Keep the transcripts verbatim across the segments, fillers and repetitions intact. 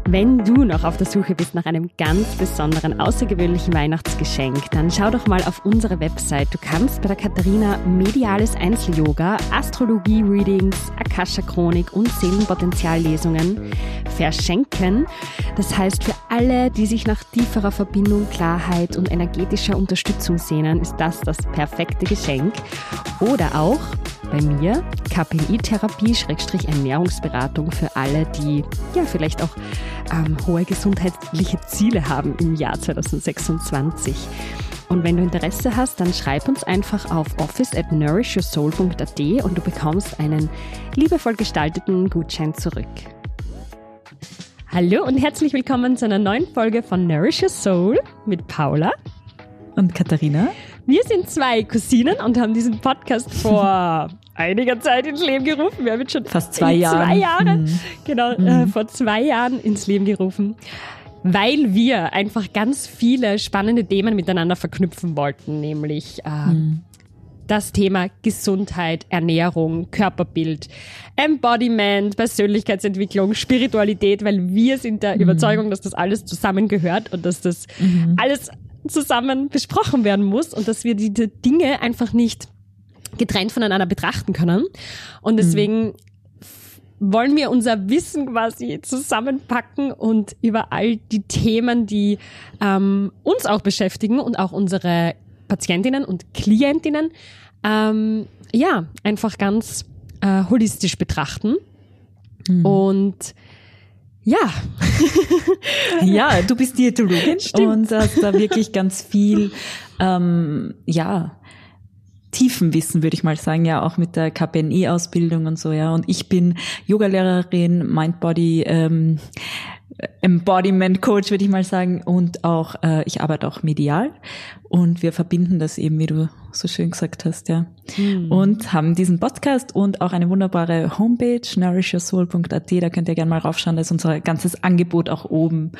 Wenn du noch auf der Suche bist nach einem ganz besonderen, außergewöhnlichen Weihnachtsgeschenk, dann schau doch mal auf unsere Website. Du kannst bei der Katharina mediales Einzel-Yoga, Astrologie-Readings, Akasha-Chronik und Seelenpotenzial-Lesungen verschenken. Das heißt, für alle, die sich nach tieferer Verbindung, Klarheit und energetischer Unterstützung sehnen, ist das das perfekte Geschenk. Oder auch bei mir K P I-Therapie, Schrägstrich Ernährungsberatung für alle, die ja vielleicht auch ähm, hohe gesundheitliche Ziele haben im Jahr zwanzig sechsundzwanzig. Und wenn du Interesse hast, dann schreib uns einfach auf office at nourish your soul dot a t und du bekommst einen liebevoll gestalteten Gutschein zurück. Hallo und herzlich willkommen zu einer neuen Folge von Nourish Your Soul mit Paula und Katharina. Wir sind zwei Cousinen und haben diesen Podcast vor einiger Zeit ins Leben gerufen. Wir haben jetzt schon fast zwei Jahre. Zwei Jahre, mhm. genau, mhm. äh, vor zwei Jahren ins Leben gerufen, weil wir einfach ganz viele spannende Themen miteinander verknüpfen wollten, nämlich äh, mhm. das Thema Gesundheit, Ernährung, Körperbild, Embodiment, Persönlichkeitsentwicklung, Spiritualität, weil wir sind der mhm. Überzeugung, dass das alles zusammengehört und dass das mhm. alles zusammen besprochen werden muss und dass wir diese Dinge einfach nicht getrennt voneinander betrachten können. Und deswegen mhm. wollen wir unser Wissen quasi zusammenpacken und über all die Themen, die ähm, uns auch beschäftigen und auch unsere Patientinnen und Klientinnen, ähm, ja, einfach ganz äh, holistisch betrachten. Mhm. Und ja. Ja, du bist Diätologin. Stimmt. Und hast da wirklich ganz viel, ähm, ja, Tiefenwissen, würde ich mal sagen, ja, auch mit der K P N I-Ausbildung und so, ja. Und ich bin Yogalehrerin, Mind-Body, ähm, Embodiment Coach, würde ich mal sagen, und auch, äh, ich arbeite auch medial und wir verbinden das eben, wie du so schön gesagt hast, ja. Hm. Und haben diesen Podcast und auch eine wunderbare Homepage, nourish your soul dot a t, da könnt ihr gerne mal raufschauen, da ist unser ganzes Angebot auch oben.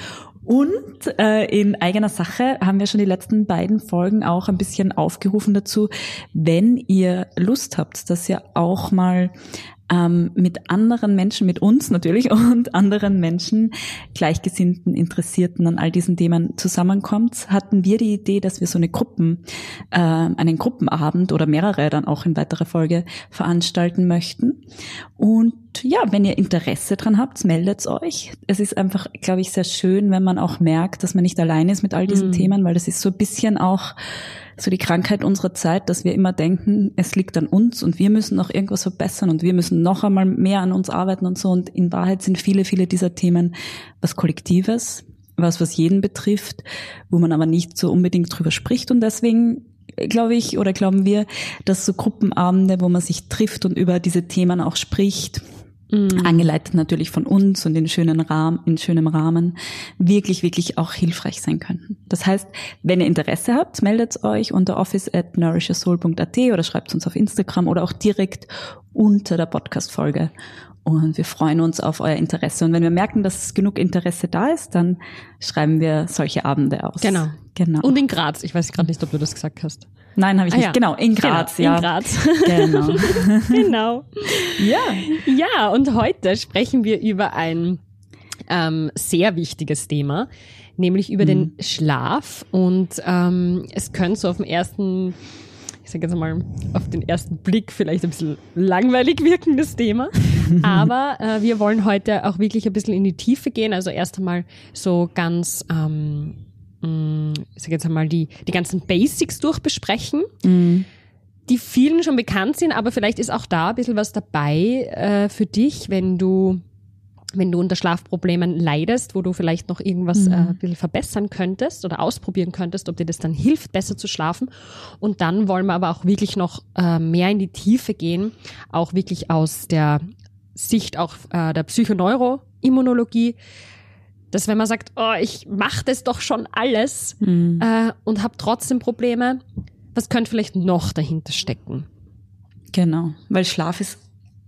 Und äh, in eigener Sache haben wir schon die letzten beiden Folgen auch ein bisschen aufgerufen dazu, wenn ihr Lust habt, dass ihr auch mal ähm, mit anderen Menschen, mit uns natürlich und anderen Menschen, Gleichgesinnten, Interessierten an all diesen Themen zusammenkommt, hatten wir die Idee, dass wir so eine Gruppen, äh, einen Gruppenabend oder mehrere dann auch in weiterer Folge veranstalten möchten. Und ja, wenn ihr Interesse dran habt, meldet euch. Es ist einfach, glaube ich, sehr schön, wenn man auch merkt, dass man nicht allein ist mit all diesen mhm. Themen, weil das ist so ein bisschen auch so die Krankheit unserer Zeit, dass wir immer denken, es liegt an uns und wir müssen noch irgendwas verbessern und wir müssen noch einmal mehr an uns arbeiten und so. Und in Wahrheit sind viele, viele dieser Themen was Kollektives, was, was jeden betrifft, wo man aber nicht so unbedingt drüber spricht. Und deswegen glaube ich oder glauben wir, dass so Gruppenabende, wo man sich trifft und über diese Themen auch spricht, Mm. angeleitet natürlich von uns und in schönen Rahmen, in schönem Rahmen, wirklich, wirklich auch hilfreich sein könnten. Das heißt, wenn ihr Interesse habt, meldet euch unter office at nourish your soul dot a t oder schreibt uns auf Instagram oder auch direkt unter der Podcast-Folge. Und wir freuen uns auf euer Interesse. Und wenn wir merken, dass genug Interesse da ist, dann schreiben wir solche Abende aus. Genau. Genau. Und in Graz. Ich weiß gerade nicht, ob du das gesagt hast. Nein, habe ich ah, nicht. Ja. Genau, in Graz. Genau, ja. in Graz. Genau. Genau. Ja. Ja, und heute sprechen wir über ein ähm, sehr wichtiges Thema, nämlich über mhm. den Schlaf. Und ähm, es könnte so auf den ersten, ich sage jetzt mal, auf den ersten Blick vielleicht ein bisschen langweilig wirkendes Thema. Aber äh, wir wollen heute auch wirklich ein bisschen in die Tiefe gehen. Also erst einmal so ganz ähm, ich sage jetzt einmal, die, die ganzen Basics durchbesprechen, mm. die vielen schon bekannt sind, aber vielleicht ist auch da ein bisschen was dabei äh, für dich, wenn du, wenn du unter Schlafproblemen leidest, wo du vielleicht noch irgendwas mm. äh, ein bisschen verbessern könntest oder ausprobieren könntest, ob dir das dann hilft, besser zu schlafen. Und dann wollen wir aber auch wirklich noch äh, mehr in die Tiefe gehen, auch wirklich aus der Sicht auch äh, der Psychoneuroimmunologie, dass wenn man sagt, oh, ich mache das doch schon alles mhm. äh, und habe trotzdem Probleme, was könnte vielleicht noch dahinter stecken? Genau, weil Schlaf ist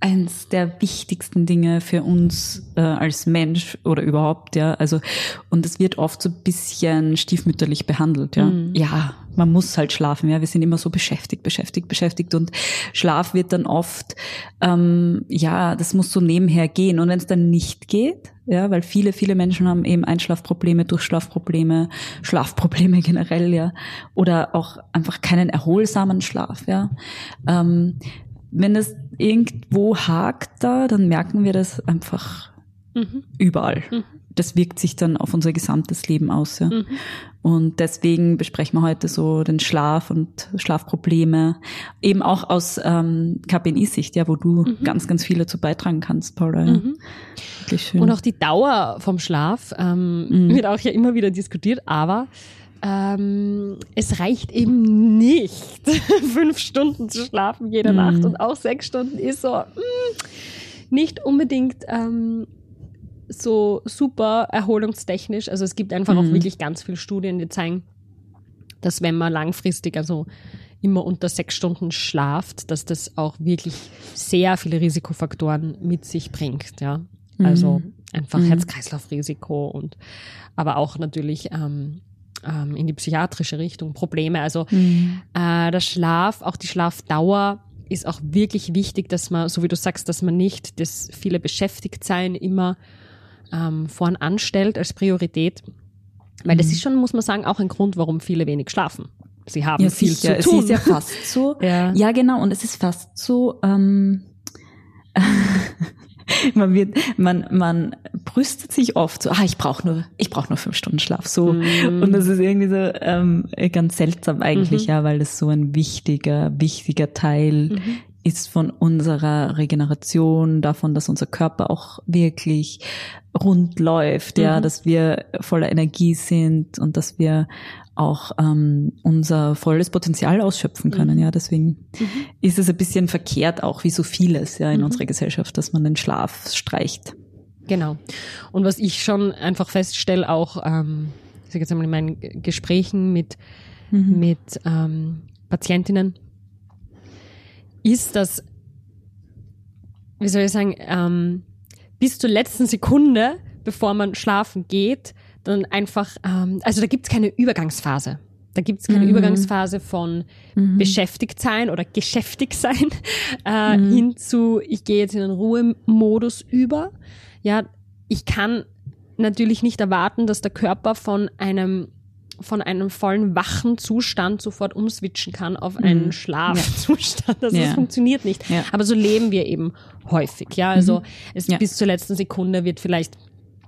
eins der wichtigsten Dinge für uns äh, als Mensch oder überhaupt, ja. Also, und es wird oft so ein bisschen stiefmütterlich behandelt, ja. Mhm. Ja, man muss halt schlafen, ja. Wir sind immer so beschäftigt, beschäftigt, beschäftigt und Schlaf wird dann oft, ähm, ja, das muss so nebenher gehen. Und wenn es dann nicht geht, ja, weil viele, viele Menschen haben eben Einschlafprobleme, Durchschlafprobleme, Schlafprobleme generell, ja, oder auch einfach keinen erholsamen Schlaf, ja. Ähm, wenn es irgendwo hakt da, dann merken wir das einfach mhm. überall. Mhm. Das wirkt sich dann auf unser gesamtes Leben aus, ja. Mhm. Und deswegen besprechen wir heute so den Schlaf und Schlafprobleme, eben auch aus ähm, K P N I-Sicht, ja, wo du mhm. ganz, ganz viel dazu beitragen kannst, Paula. Ja. Mhm. Wirklich schön. Und auch die Dauer vom Schlaf ähm, mhm. wird auch ja immer wieder diskutiert, aber ähm, es reicht eben nicht, fünf Stunden zu schlafen jede mhm. Nacht, und auch sechs Stunden ist so mh, nicht unbedingt ähm, so super erholungstechnisch. Also es gibt einfach mhm. auch wirklich ganz viele Studien, die zeigen, dass wenn man langfristig, also immer unter sechs Stunden schlaft, dass das auch wirklich sehr viele Risikofaktoren mit sich bringt, ja. Mhm. Also einfach mhm. Herz-Kreislauf-Risiko und aber auch natürlich ähm, ähm, in die psychiatrische Richtung Probleme. Also mhm. äh, der Schlaf, auch die Schlafdauer ist auch wirklich wichtig, dass man, so wie du sagst, dass man nicht das viele Beschäftigtsein immer ähm, vorn anstellt als Priorität. Weil mhm. das ist schon, muss man sagen, auch ein Grund, warum viele wenig schlafen. Sie haben ja, viel sicher. zu tun. Es ist ja fast so. ja. ja, genau. Und es ist fast so, ähm, man wird, man, man brüstet sich oft so, ah, ich brauche nur, ich brauche nur fünf Stunden Schlaf, so. Mm. Und das ist irgendwie so ähm, ganz seltsam eigentlich, mhm. ja, weil das so ein wichtiger, wichtiger Teil mhm. ist von unserer Regeneration, davon, dass unser Körper auch wirklich rund läuft, mhm. ja, dass wir voller Energie sind und dass wir auch ähm, unser volles Potenzial ausschöpfen können. Mhm. Ja, deswegen mhm. ist es ein bisschen verkehrt auch, wie so vieles ja in mhm. unserer Gesellschaft, dass man den Schlaf streicht. Genau. Und was ich schon einfach feststelle, auch ähm, ich sage jetzt einmal in meinen Gesprächen mit mhm. mit ähm, Patientinnen, ist, dass, wie soll ich sagen, ähm, bis zur letzten Sekunde, bevor man schlafen geht, dann einfach, ähm, also da gibt's keine Übergangsphase. Da gibt's keine mhm. Übergangsphase von mhm. beschäftigt sein oder geschäftig sein äh, mhm. hin zu, ich gehe jetzt in einen Ruhemodus über. Ja, ich kann natürlich nicht erwarten, dass der Körper von einem von einem vollen wachen Zustand sofort umswitchen kann auf einen mhm. Schlafzustand. Also ja. das funktioniert nicht. Ja. Aber so leben wir eben häufig. Ja, also mhm. es ja. bis zur letzten Sekunde wird vielleicht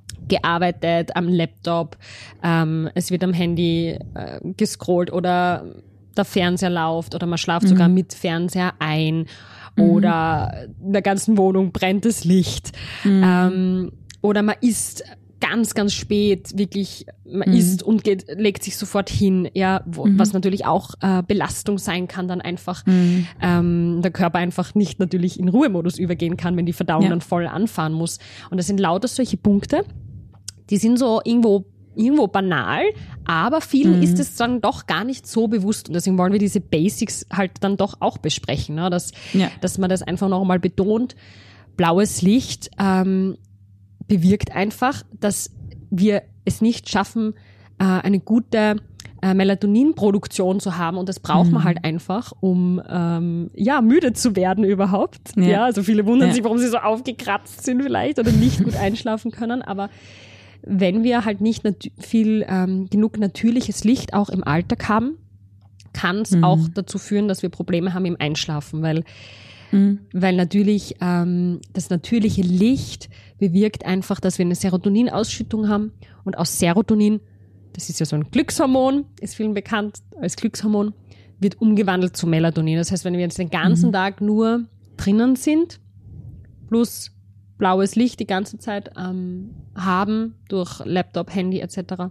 gearbeitet am Laptop, ähm, es wird am Handy äh, gescrollt oder der Fernseher läuft oder man schlaft mhm. sogar mit Fernseher ein mhm. oder in der ganzen Wohnung brennt das Licht mhm. ähm, oder man isst ganz, ganz spät, wirklich, man mhm. isst und geht, legt sich sofort hin, ja, wo, mhm. was natürlich auch äh, Belastung sein kann, dann einfach mhm. ähm, der Körper einfach nicht natürlich in Ruhemodus übergehen kann, wenn die Verdauung ja. dann voll anfahren muss. Und das sind lauter solche Punkte, die sind so irgendwo irgendwo banal, aber vielen mhm. ist es dann doch gar nicht so bewusst und deswegen wollen wir diese Basics halt dann doch auch besprechen, ne? dass, ja. dass man das einfach noch mal betont. Blaues Licht ähm, bewirkt einfach, dass wir es nicht schaffen, äh, eine gute äh, Melatoninproduktion zu haben und das braucht mhm. man halt einfach, um ähm, ja müde zu werden überhaupt. Ja, ja also viele wundern ja. sich, warum sie so aufgekratzt sind vielleicht oder nicht gut einschlafen können, aber wenn wir halt nicht nat- viel ähm, genug natürliches Licht auch im Alltag haben, kann es mhm. auch dazu führen, dass wir Probleme haben im Einschlafen, weil Mhm. Weil natürlich ähm, das natürliche Licht bewirkt einfach, dass wir eine Serotoninausschüttung haben und aus Serotonin, das ist ja so ein Glückshormon, ist vielen bekannt als Glückshormon, wird umgewandelt zu Melatonin. Das heißt, wenn wir jetzt den ganzen mhm. Tag nur drinnen sind, plus blaues Licht die ganze Zeit ähm, haben durch Laptop, Handy et cetera,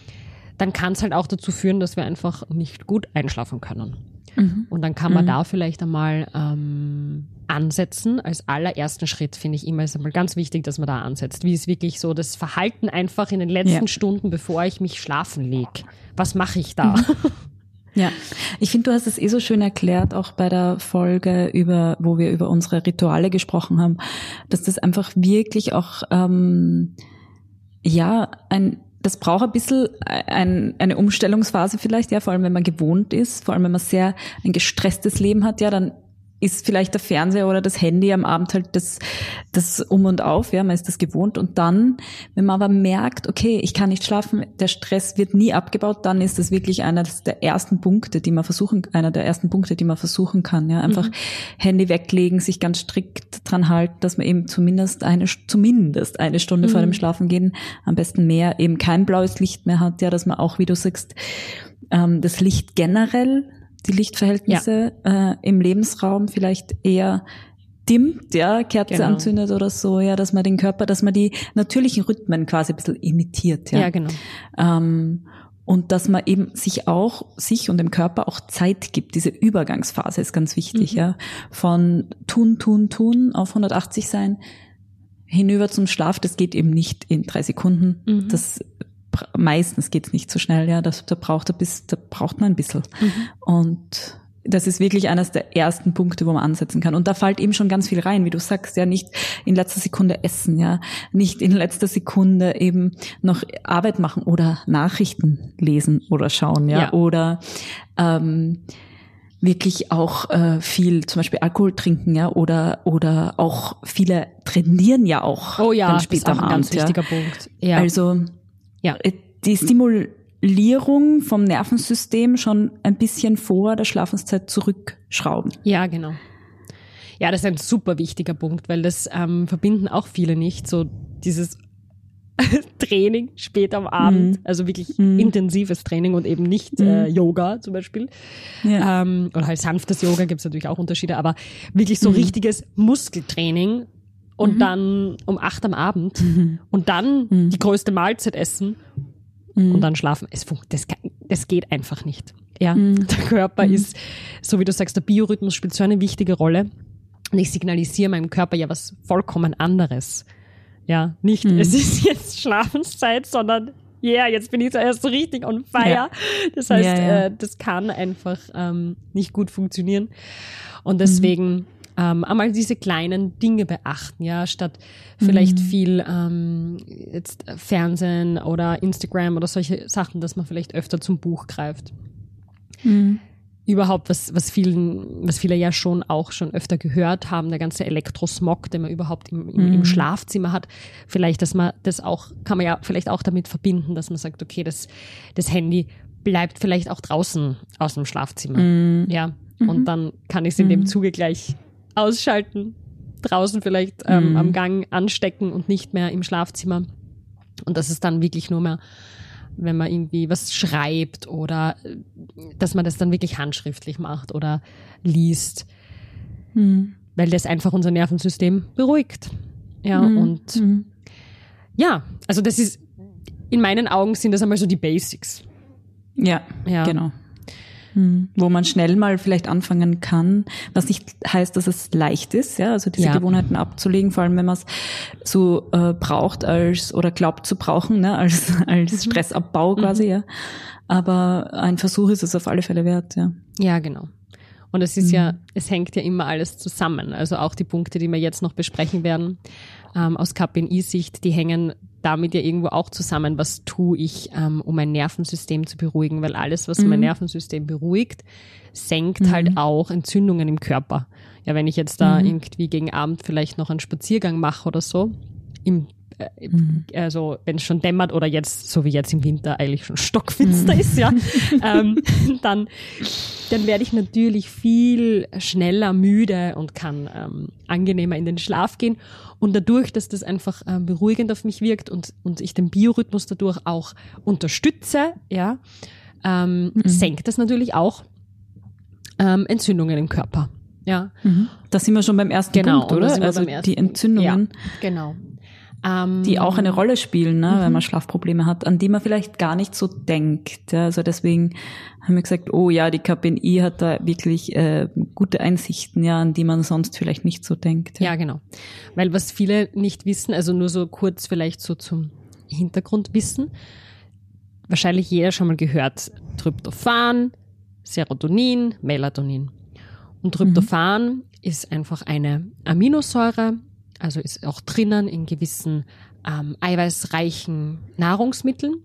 dann kann es halt auch dazu führen, dass wir einfach nicht gut einschlafen können. Mhm. Und dann kann man mhm. da vielleicht einmal ähm, ansetzen. Als allerersten Schritt finde ich immer, ist einmal ganz wichtig, dass man da ansetzt. Wie ist wirklich so das Verhalten einfach in den letzten ja. Stunden, bevor ich mich schlafen lege? Was mache ich da? Mhm. Ja, ich finde, du hast es eh so schön erklärt, auch bei der Folge, über, wo wir über unsere Rituale gesprochen haben, dass das einfach wirklich auch, ähm, ja, ein, das braucht ein bisschen ein, eine Umstellungsphase vielleicht, ja, vor allem wenn man gewohnt ist, vor allem wenn man sehr ein gestresstes Leben hat, ja, dann ist vielleicht der Fernseher oder das Handy am Abend halt das, das Um und Auf, ja, man ist das gewohnt. Und dann, wenn man aber merkt, okay, ich kann nicht schlafen, der Stress wird nie abgebaut, dann ist das wirklich einer der ersten Punkte, die man versuchen, einer der ersten Punkte, die man versuchen kann, ja, einfach mhm. Handy weglegen, sich ganz strikt dran halten, dass man eben zumindest eine, zumindest eine Stunde mhm. vor dem Schlafengehen, am besten mehr, eben kein blaues Licht mehr hat, ja, dass man auch, wie du sagst, ähm, das Licht generell, die Lichtverhältnisse ja. äh, im Lebensraum vielleicht eher dimmt, ja, Kerze genau. anzündet oder so, ja, dass man den Körper, dass man die natürlichen Rhythmen quasi ein bisschen imitiert, ja. Ja, genau. Ähm, und dass man eben sich auch, sich und dem Körper auch Zeit gibt. Diese Übergangsphase ist ganz wichtig, mhm. ja. Von tun, tun, tun auf hundertachtzig sein, hinüber zum Schlaf, das geht eben nicht in drei Sekunden. Mhm. Das meistens geht's nicht so schnell, ja, das, da braucht ein bisschen, da braucht man ein bisschen. Mhm. Und das ist wirklich eines der ersten Punkte, wo man ansetzen kann. Und da fällt eben schon ganz viel rein, wie du sagst, ja, nicht in letzter Sekunde essen, ja, nicht in letzter Sekunde eben noch Arbeit machen oder Nachrichten lesen oder schauen, ja, ja. oder ähm, wirklich auch äh, viel, zum Beispiel Alkohol trinken, ja, oder oder auch viele trainieren ja auch. Oh ja, dann später das ist auch ein am ganz Abend, wichtiger ja. Punkt. Ja. Also ja. die Stimulierung vom Nervensystem schon ein bisschen vor der Schlafenszeit zurückschrauben. Ja, genau. Ja, das ist ein super wichtiger Punkt, weil das ähm, verbinden auch viele nicht, so dieses Training spät am Abend, mm. also wirklich mm. intensives Training und eben nicht mm. äh, Yoga zum Beispiel. Ja. Ähm, oder halt sanftes Yoga, gibt es natürlich auch Unterschiede, aber wirklich so mm. richtiges Muskeltraining und mhm. dann um acht am Abend mhm. und dann mhm. die größte Mahlzeit essen mhm. und dann schlafen. Es funkt, das, das geht einfach nicht. Ja, mhm. Der Körper mhm. ist, so wie du sagst, der Biorhythmus spielt so eine wichtige Rolle. Und ich signalisiere meinem Körper ja was vollkommen anderes. Ja, nicht, mhm. es ist jetzt Schlafenszeit, sondern ja, yeah, jetzt bin ich zuerst so richtig on fire. Ja. Das heißt, ja, ja. Äh, das kann einfach ähm, nicht gut funktionieren. Und deswegen mhm. ähm, einmal diese kleinen Dinge beachten, ja, statt vielleicht mhm. viel ähm, jetzt Fernsehen oder Instagram oder solche Sachen, dass man vielleicht öfter zum Buch greift. Mhm. Überhaupt, was, was vielen, was viele ja schon auch schon öfter gehört haben, der ganze Elektrosmog, den man überhaupt im, im, mhm. im Schlafzimmer hat. Vielleicht, dass man das auch, kann man ja vielleicht auch damit verbinden, dass man sagt, okay, das, das Handy bleibt vielleicht auch draußen aus dem Schlafzimmer. Mhm. Ja. Mhm. Und dann kann ich es in dem Zuge gleich ausschalten, draußen vielleicht ähm, mhm. am Gang anstecken und nicht mehr im Schlafzimmer. Und das ist dann wirklich nur mehr, wenn man irgendwie was schreibt oder dass man das dann wirklich handschriftlich macht oder liest, mhm. weil das einfach unser Nervensystem beruhigt. Ja, mhm. und mhm. ja, also das ist, in meinen Augen sind das einmal so die Basics. Ja, ja. genau. Mhm. Wo man schnell mal vielleicht anfangen kann, was nicht heißt, dass es leicht ist, ja, also diese ja. Gewohnheiten abzulegen, vor allem wenn man es so äh, braucht als oder glaubt zu brauchen, ne, als als mhm. Stressabbau quasi, mhm. ja. Aber ein Versuch ist es auf alle Fälle wert, ja. Ja, genau. Und es ist mhm. ja, es hängt ja immer alles zusammen. Also auch die Punkte, die wir jetzt noch besprechen werden, ähm, aus K P N I-Sicht, die hängen damit ja irgendwo auch zusammen. Was tue ich, ähm, um mein Nervensystem zu beruhigen? Weil alles, was mhm. mein Nervensystem beruhigt, senkt mhm. halt auch Entzündungen im Körper. Ja, wenn ich jetzt da mhm. irgendwie gegen Abend vielleicht noch einen Spaziergang mache oder so, im äh, mhm. also wenn es schon dämmert oder jetzt, so wie jetzt im Winter, eigentlich schon stockfinster mhm. ist, ja, ähm, dann, dann werde ich natürlich viel schneller müde und kann ähm, angenehmer in den Schlaf gehen. Und dadurch, dass das einfach ähm, beruhigend auf mich wirkt und, und ich den Biorhythmus dadurch auch unterstütze, ja, ähm, mhm. senkt das natürlich auch ähm, Entzündungen im Körper. Ja. Mhm. Da sind wir schon beim ersten genau, Punkt, oder? Also beim ersten die Entzündungen. Ja, genau. Die auch eine Rolle spielen, ne, mhm. wenn man Schlafprobleme hat, an die man vielleicht gar nicht so denkt. Ja, also deswegen haben wir gesagt, oh ja, die K P N I hat da wirklich äh, gute Einsichten, ja, an die man sonst vielleicht nicht so denkt. Ja. ja, genau. Weil was viele nicht wissen, also nur so kurz vielleicht so zum Hintergrundwissen, wahrscheinlich jeder schon mal gehört, Tryptophan, Serotonin, Melatonin. Und Tryptophan mhm. ist einfach eine Aminosäure, also ist auch drinnen in gewissen ähm, eiweißreichen Nahrungsmitteln.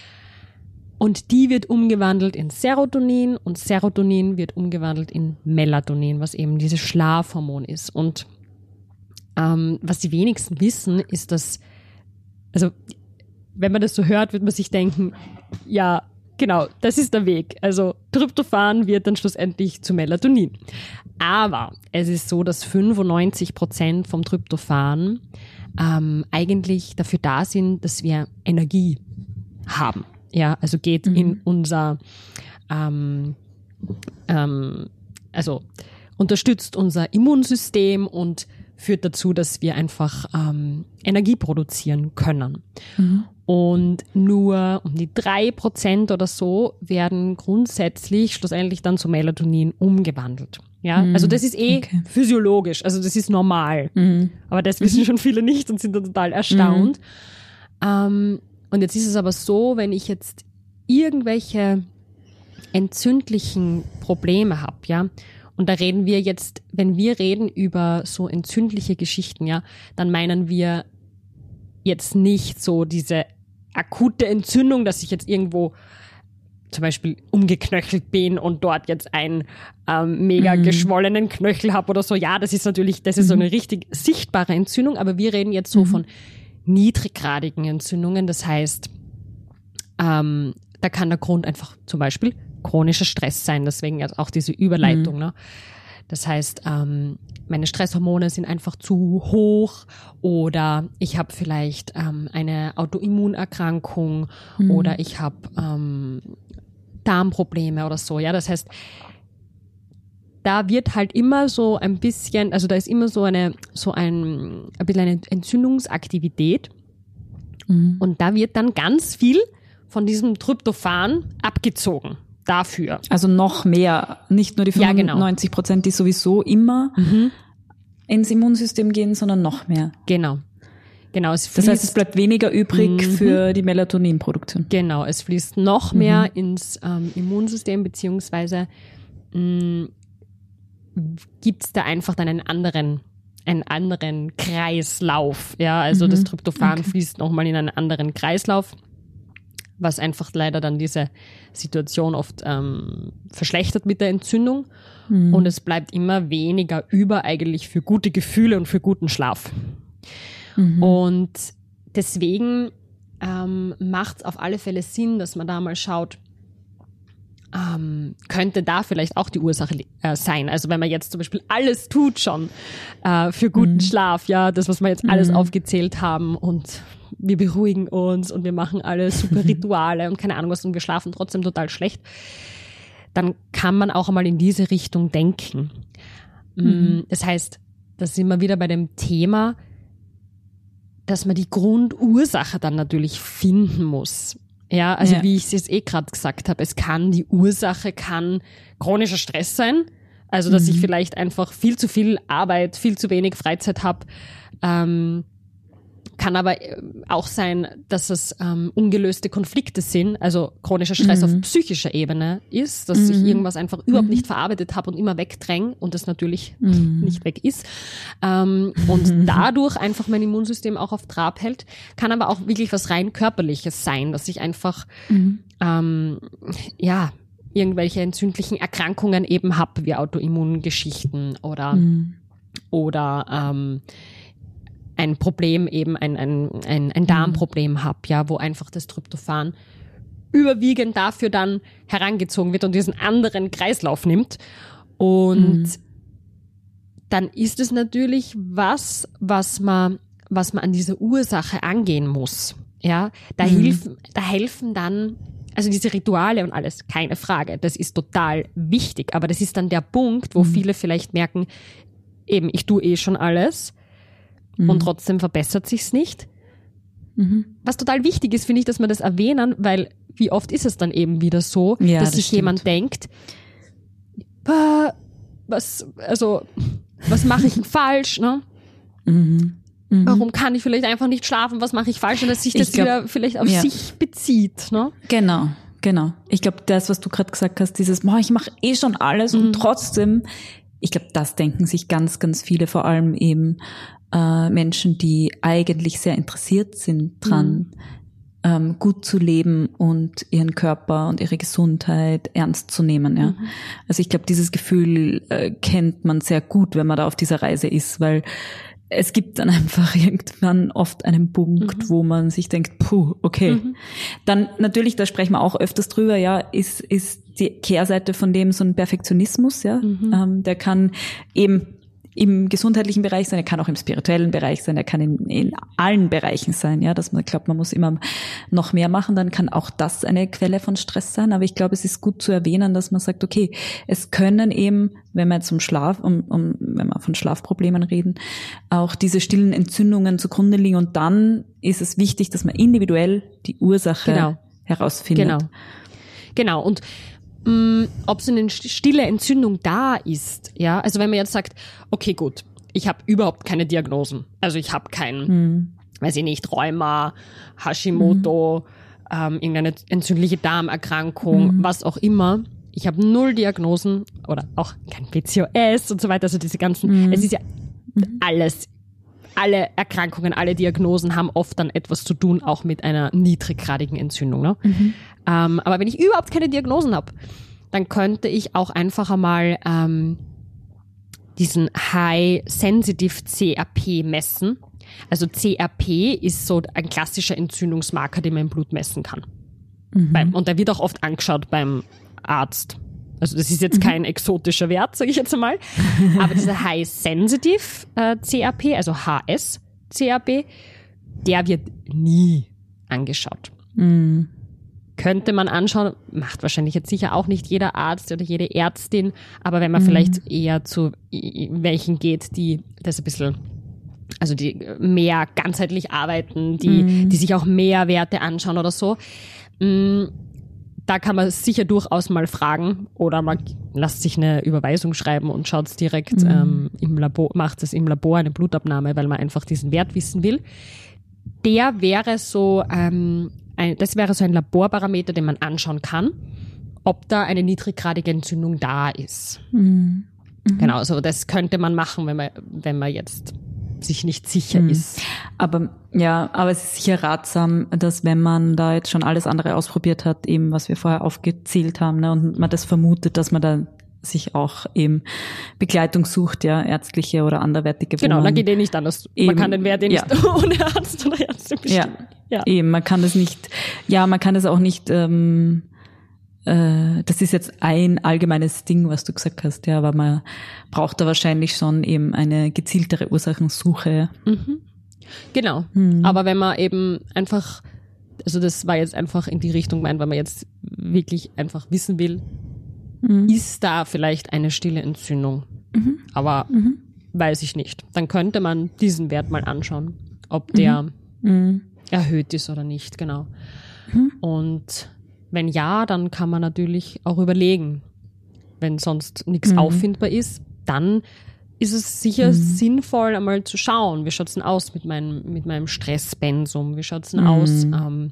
Und die wird umgewandelt in Serotonin und Serotonin wird umgewandelt in Melatonin, was eben dieses Schlafhormon ist. Und ähm, was die wenigsten wissen, ist, dass, also wenn man das so hört, wird man sich denken, ja, genau, das ist der Weg. Also Tryptophan wird dann schlussendlich zu Melatonin. Aber es ist so, dass fünfundneunzig Prozent vom Tryptophan ähm, eigentlich dafür da sind, dass wir Energie haben. Ja, also geht mhm. in unser, ähm, ähm, also unterstützt unser Immunsystem und führt dazu, dass wir einfach ähm, Energie produzieren können. Mhm. Und nur um die drei Prozent oder so werden grundsätzlich schlussendlich dann zu Melatonin umgewandelt. Ja, mm, also das ist eh okay. physiologisch, also das ist normal. Mm. Aber das wissen schon viele nicht und sind dann total erstaunt. Mm. Ähm, und jetzt ist es aber so, wenn ich jetzt irgendwelche entzündlichen Probleme habe, ja, und da reden wir jetzt, wenn wir reden über so entzündliche Geschichten, ja, dann meinen wir jetzt nicht so diese akute Entzündung, dass ich jetzt irgendwo zum Beispiel umgeknöchelt bin und dort jetzt einen ähm, mega mhm. geschwollenen Knöchel habe oder so. Ja, das ist natürlich, das ist mhm. so eine richtig sichtbare Entzündung, aber wir reden jetzt so mhm. von niedriggradigen Entzündungen. Das heißt, ähm, da kann der Grund einfach zum Beispiel chronischer Stress sein, deswegen jetzt auch diese Überleitung, mhm. ne? Das heißt, ähm, meine Stresshormone sind einfach zu hoch oder ich habe vielleicht ähm, eine Autoimmunerkrankung mhm. oder ich habe ähm, Darmprobleme oder so. Ja, das heißt, da wird halt immer so ein bisschen, also da ist immer so eine so ein, ein bisschen eine Entzündungsaktivität mhm. und da wird dann ganz viel von diesem Tryptophan abgezogen. Dafür. Also noch mehr, nicht nur die fünfundneunzig Prozent, die sowieso immer mhm. ins Immunsystem gehen, sondern noch mehr. Genau. Genau. Es das heißt, es bleibt weniger übrig mhm. für die Melatoninproduktion. Genau, es fließt noch mehr mhm. ins ähm, Immunsystem, beziehungsweise gibt es da einfach dann einen anderen, einen anderen Kreislauf. Ja, also mhm. das Tryptophan okay. fließt nochmal in einen anderen Kreislauf, was einfach leider dann diese Situation oft ähm, verschlechtert mit der Entzündung. Mhm. Und es bleibt immer weniger über eigentlich für gute Gefühle und für guten Schlaf. Mhm. Und deswegen ähm, macht es auf alle Fälle Sinn, dass man da mal schaut, ähm, könnte da vielleicht auch die Ursache äh, sein. Also wenn man jetzt zum Beispiel alles tut schon äh, für guten mhm. Schlaf, ja, das, was wir jetzt alles mhm. aufgezählt haben und wir beruhigen uns und wir machen alle super Rituale und keine Ahnung was und wir schlafen trotzdem total schlecht, dann kann man auch einmal in diese Richtung denken. Mhm. Das heißt, da sind wir wieder bei dem Thema, dass man die Grundursache dann natürlich finden muss. Ja, also ja. wie ich es jetzt eh gerade gesagt habe, es kann, die Ursache kann chronischer Stress sein, also dass mhm. ich vielleicht einfach viel zu viel Arbeit, viel zu wenig Freizeit habe, ähm, kann aber auch sein, dass es ähm, ungelöste Konflikte sind, also chronischer Stress mhm. auf psychischer Ebene ist, dass mhm. ich irgendwas einfach mhm. überhaupt nicht verarbeitet habe und immer wegdränge und das natürlich mhm. nicht weg ist. Ähm, und mhm. dadurch einfach mein Immunsystem auch auf Trab hält. Kann aber auch wirklich was rein Körperliches sein, dass ich einfach mhm. ähm, ja irgendwelche entzündlichen Erkrankungen eben habe, wie Autoimmungeschichten oder, mhm. oder ähm, ein Problem eben, ein, ein, ein, ein Darmproblem habe, ja, wo einfach das Tryptophan überwiegend dafür dann herangezogen wird und diesen anderen Kreislauf nimmt. Und mhm. dann ist es natürlich was, was man, was man an dieser Ursache angehen muss. Ja, da mhm. helfen, da helfen dann, also diese Rituale und alles, keine Frage, das ist total wichtig. Aber das ist dann der Punkt, wo mhm. viele vielleicht merken, eben, ich tue eh schon alles, und mhm. trotzdem verbessert sich's nicht. Mhm. Was total wichtig ist, finde ich, dass wir das erwähnen, weil wie oft ist es dann eben wieder so, ja, dass das sich stimmt. jemand denkt, was, also, was mache ich falsch, ne? Mhm. Mhm. Warum kann ich vielleicht einfach nicht schlafen? Was mache ich falsch? Und dass sich das glaub, wieder vielleicht auf ja. sich bezieht, ne? Genau. Genau. Ich glaube, das, was du gerade gesagt hast, dieses, boah, ich mache eh schon alles mhm. und trotzdem, ich glaube, das denken sich ganz, ganz viele, vor allem eben äh, Menschen, die eigentlich sehr interessiert sind dran, mhm. ähm, gut zu leben und ihren Körper und ihre Gesundheit ernst zu nehmen. Ja. Mhm. Also ich glaube, dieses Gefühl äh, kennt man sehr gut, wenn man da auf dieser Reise ist, weil es gibt dann einfach irgendwann oft einen Punkt, mhm. wo man sich denkt, puh, okay. Mhm. Dann natürlich, da sprechen wir auch öfters drüber, ja, ist ist die Kehrseite von dem so ein Perfektionismus, ja. Mhm. Ähm, der kann eben im gesundheitlichen Bereich sein, er kann auch im spirituellen Bereich sein, er kann in, in allen Bereichen sein, ja, dass man glaubt, man muss immer noch mehr machen, dann kann auch das eine Quelle von Stress sein. Aber ich glaube, es ist gut zu erwähnen, dass man sagt, okay, es können eben, wenn wir jetzt um Schlaf, um, um, wenn wir von Schlafproblemen reden, auch diese stillen Entzündungen zugrunde liegen. Und dann ist es wichtig, dass man individuell die Ursache genau. herausfindet. Genau. Genau. Und mh, ob so eine stille Entzündung da ist, ja, also wenn man jetzt sagt, okay, gut, ich habe überhaupt keine Diagnosen. Also ich habe kein, hm. weiß ich nicht, Rheuma, Hashimoto, hm. ähm, irgendeine entzündliche Darmerkrankung, hm. was auch immer. Ich habe null Diagnosen oder auch kein P C O S und so weiter. Also diese ganzen, mhm. es ist ja alles, alle Erkrankungen, alle Diagnosen haben oft dann etwas zu tun, auch mit einer niedriggradigen Entzündung. Ne? Mhm. Ähm, aber wenn ich überhaupt keine Diagnosen habe, dann könnte ich auch einfach einmal ähm, diesen High Sensitive C R P messen. Also C R P ist so ein klassischer Entzündungsmarker, den man im Blut messen kann. Mhm. Beim, und der wird auch oft angeschaut beim Arzt. Also das ist jetzt kein exotischer Wert, sage ich jetzt einmal. Aber dieser High Sensitive äh, C R P, also H S C R P, der wird nie angeschaut. Mhm. Könnte man anschauen, macht wahrscheinlich jetzt sicher auch nicht jeder Arzt oder jede Ärztin, aber wenn man mhm. vielleicht eher zu welchen geht, die das ein bisschen, also die mehr ganzheitlich arbeiten, die, mhm. die sich auch mehr Werte anschauen oder so, mh, da kann man sicher durchaus mal fragen oder man lässt sich eine Überweisung schreiben und schaut es direkt mhm. ähm, im Labor, macht es im Labor eine Blutabnahme, weil man einfach diesen Wert wissen will. Der wäre so, ähm, ein, das wäre so ein Laborparameter, den man anschauen kann, ob da eine niedriggradige Entzündung da ist. Mhm. Mhm. Genau, also das könnte man machen, wenn man, wenn man jetzt sich nicht sicher mhm. ist. Aber ja, aber es ist sicher ratsam, dass wenn man da jetzt schon alles andere ausprobiert hat, eben was wir vorher aufgezählt haben, ne, und man das vermutet, dass man da sich auch eben Begleitung sucht, ja, ärztliche oder anderweitige. Genau, da geht eh nicht anders. Eben, man kann den Wert eh nicht ja. ohne Arzt oder Ärztin bestimmen. Ja, ja, eben, man kann das nicht, ja, man kann das auch nicht, ähm, äh, das ist jetzt ein allgemeines Ding, was du gesagt hast, ja, aber man braucht da wahrscheinlich schon eben eine gezieltere Ursachensuche. Mhm. Genau, mhm. aber wenn man eben einfach, also das war jetzt einfach in die Richtung gemeint, weil man jetzt wirklich einfach wissen will, mhm. ist da vielleicht eine stille Entzündung, mhm. aber mhm. weiß ich nicht. Dann könnte man diesen Wert mal anschauen, ob der mhm. erhöht ist oder nicht, genau. Mhm. Und wenn ja, dann kann man natürlich auch überlegen, wenn sonst nichts mhm. auffindbar ist, dann ist es sicher mhm. sinnvoll, einmal zu schauen, wie schaut es denn aus mit meinem, mit meinem Stresspensum, wie schaut es denn mhm. aus ähm,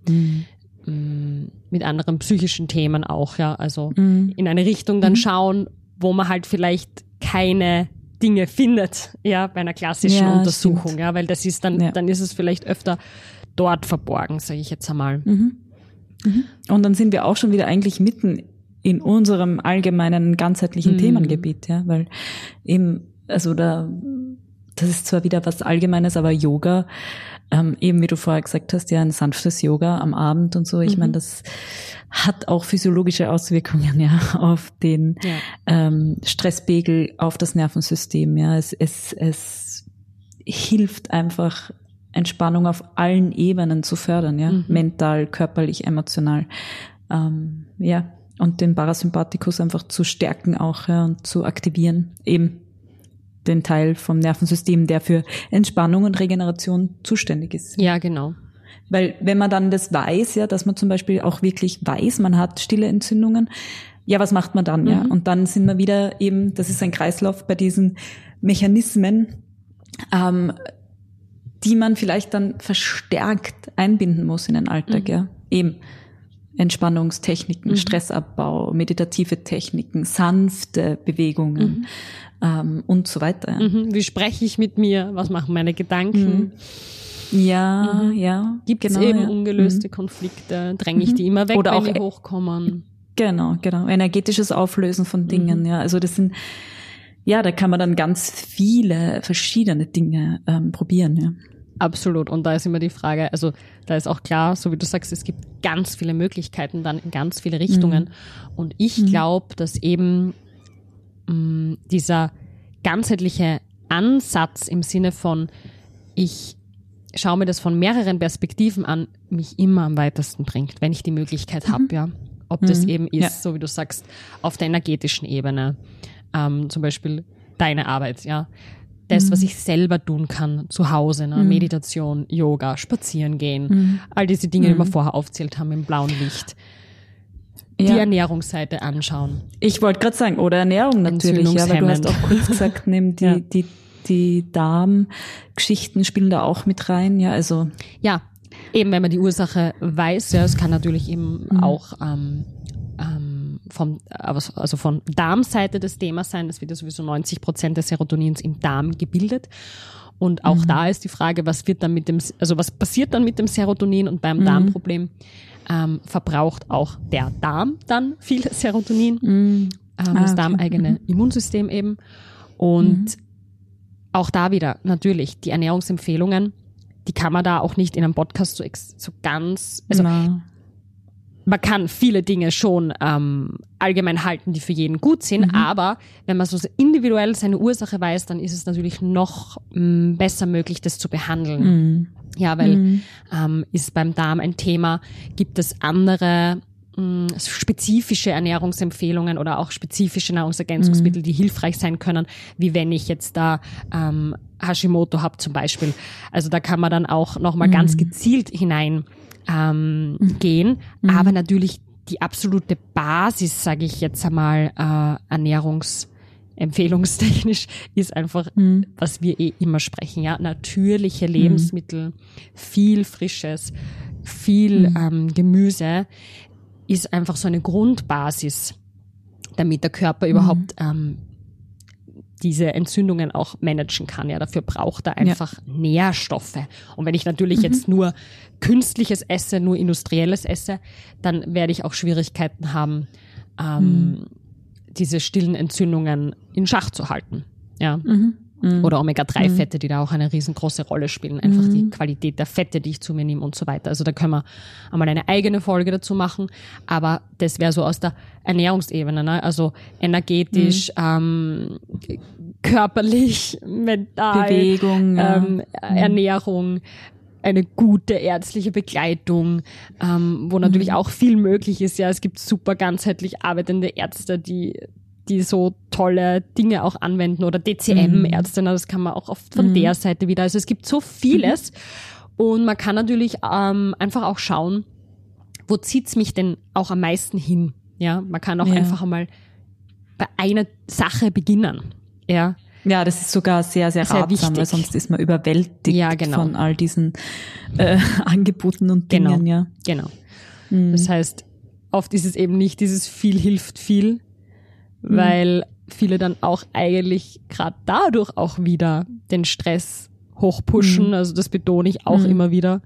mhm. mit anderen psychischen Themen auch, ja, also mhm. in eine Richtung dann mhm. schauen, wo man halt vielleicht keine Dinge findet, ja, bei einer klassischen ja, Untersuchung, stimmt. ja, weil das ist dann, ja. dann ist es vielleicht öfter dort verborgen, sage ich jetzt einmal. Mhm. Mhm. Und dann sind wir auch schon wieder eigentlich mitten in unserem allgemeinen ganzheitlichen mhm. Themengebiet, ja, weil eben, also da, das ist zwar wieder was Allgemeines, aber Yoga, ähm, eben wie du vorher gesagt hast, ja, ein sanftes Yoga am Abend und so, ich mhm. meine, das hat auch physiologische Auswirkungen, ja, auf den ja. Ähm, Stresspegel, auf das Nervensystem, ja, es, es, es hilft einfach, Entspannung auf allen Ebenen zu fördern, ja, mhm. mental, körperlich, emotional, ähm, ja, und den Parasympathikus einfach zu stärken auch, ja, und zu aktivieren, eben den Teil vom Nervensystem, der für Entspannung und Regeneration zuständig ist. Ja, genau. Weil wenn man dann das weiß, ja, dass man zum Beispiel auch wirklich weiß, man hat stille Entzündungen, ja, was macht man dann, mhm. ja? Und dann sind wir wieder eben, das ist ein Kreislauf bei diesen Mechanismen, ähm, die man vielleicht dann verstärkt einbinden muss in den Alltag, mhm. ja. Eben Entspannungstechniken, mhm. Stressabbau, meditative Techniken, sanfte Bewegungen mhm. ähm, und so weiter. Mhm. Wie spreche ich mit mir? Was machen meine Gedanken? Mhm. Ja, mhm. ja. Gibt es genau, eben ja. ungelöste mhm. Konflikte? Dränge ich die immer weg, Oder wenn auch die hochkommen? Genau, genau. Energetisches Auflösen von Dingen, mhm. ja. Also das sind, ja, da kann man dann ganz viele verschiedene Dinge ähm, probieren, ja. Absolut. Und da ist immer die Frage, also da ist auch klar, so wie du sagst, es gibt ganz viele Möglichkeiten dann in ganz viele Richtungen. Mhm. Und ich mhm. glaube, dass eben mh, dieser ganzheitliche Ansatz im Sinne von, ich schaue mir das von mehreren Perspektiven an, mich immer am weitesten bringt, wenn ich die Möglichkeit mhm. habe, ja. Ob mhm. das eben ist, ja. so wie du sagst, auf der energetischen Ebene, ähm, zum Beispiel deine Arbeit, ja. Das, mhm. was ich selber tun kann, zu Hause, ne? mhm. Meditation, Yoga, spazieren gehen, mhm. all diese Dinge, die wir vorher aufzählt haben im blauen Licht. Ja. Die Ernährungsseite anschauen. Ich wollte gerade sagen, oder Ernährung natürlich, ja, weil du hast auch kurz gesagt, nimm die, ja. die, die Darmgeschichten spielen da auch mit rein, ja, also. Ja, eben, wenn man die Ursache weiß, ja, es kann natürlich eben mhm. auch, ähm, ähm, vom, also von Darmseite das Thema sein, das wird ja sowieso neunzig Prozent des Serotonins im Darm gebildet. Und auch mhm. da ist die Frage, was wird dann mit dem, also was passiert dann mit dem Serotonin und beim mhm. Darmproblem? Ähm, verbraucht auch der Darm dann viel Serotonin, mhm. ähm, ah, das okay. darmeigene mhm. Immunsystem eben. Und mhm. auch da wieder natürlich die Ernährungsempfehlungen, die kann man da auch nicht in einem Podcast so, ex, so ganz, also no. man kann viele Dinge schon ähm, allgemein halten, die für jeden gut sind, mhm. aber wenn man so individuell seine Ursache weiß, dann ist es natürlich noch mh, besser möglich, das zu behandeln. Mhm. Ja, weil mhm. ähm, ist beim Darm ein Thema, gibt es andere mh, spezifische Ernährungsempfehlungen oder auch spezifische Nahrungsergänzungsmittel, mhm. die hilfreich sein können, wie wenn ich jetzt da ähm, Hashimoto habe zum Beispiel. Also da kann man dann auch nochmal mhm. ganz gezielt hinein ähm, mhm. gehen, mhm. aber natürlich die absolute Basis, sage ich jetzt einmal, äh, ernährungsempfehlungstechnisch ist einfach, mhm. was wir eh immer sprechen, ja, natürliche Lebensmittel, mhm. viel Frisches, viel mhm. ähm, Gemüse ist einfach so eine Grundbasis, damit der Körper mhm. überhaupt ähm, diese Entzündungen auch managen kann. Ja, dafür braucht er einfach ja. Nährstoffe. Und wenn ich natürlich mhm. jetzt nur künstliches esse, nur industrielles esse, dann werde ich auch Schwierigkeiten haben, ähm, mhm. diese stillen Entzündungen in Schach zu halten. Ja. Mhm. Mhm. Oder Omega drei Fette, die da auch eine riesengroße Rolle spielen. Einfach mhm. die Qualität der Fette, die ich zu mir nehme und so weiter. Also da können wir einmal eine eigene Folge dazu machen. Aber das wäre so aus der Ernährungsebene, ne? Also energetisch, mhm. ähm, körperlich, mental, Bewegung, ja. ähm, Ernährung, eine gute ärztliche Begleitung, ähm, wo natürlich mhm. auch viel möglich ist. Ja, es gibt super ganzheitlich arbeitende Ärzte, die die so tolle Dinge auch anwenden oder D C M-Ärzte, mhm. das kann man auch oft von mhm. der Seite wieder. Also es gibt so vieles mhm. und man kann natürlich ähm, einfach auch schauen, wo zieht's mich denn auch am meisten hin? Ja, man kann auch ja. einfach einmal bei einer Sache beginnen. Ja. Ja, das ist sogar sehr, sehr, sehr ratsam, wichtig. Weil sonst ist man überwältigt ja, genau. von all diesen äh, Angeboten und Dingen. Genau, ja. genau. Mhm. Das heißt, oft ist es eben nicht dieses viel hilft viel, mhm. weil viele dann auch eigentlich gerade dadurch auch wieder den Stress hochpushen. Mhm. Also das betone ich auch mhm. immer wieder.